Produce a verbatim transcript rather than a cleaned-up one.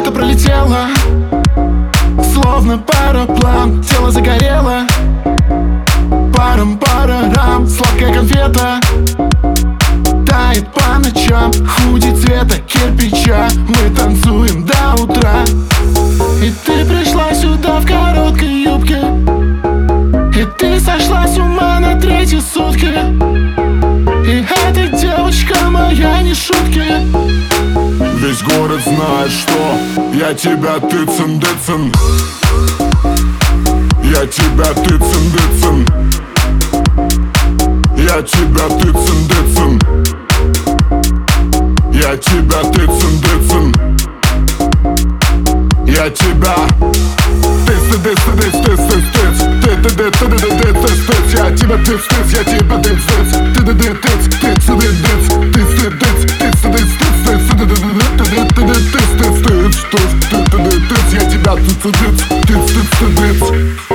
лето пролетело, словно пароплан. Тело загорело, паром-парарам. Сладкая конфета тает по ночам. Худи цвета кирпича, мы танцуем до утра. И ты пришла сюда в короткой юбке, и ты сошла с ума на третьи сутки. И эта девочка моя не шутки. Весь город знает, что я тебя тыцен-дыцен. Я тебя тыцен-дыцен. Я тебя тыцен-дыцен. Я тебя тыцен-дыцен. Я тебя тыц-тыц-тыц-тыц-тыц-тыц. Ты-ты-ты-ты-ты-ты-ты-ты-ты. Я тебя тыц-тыц, я тебя тыц-тыц. Ты-ты-ты-тыц-тыц-тыц-тыц-тыц. Я тебя тыц-тыц-тыц-тыц-тыц-тыц.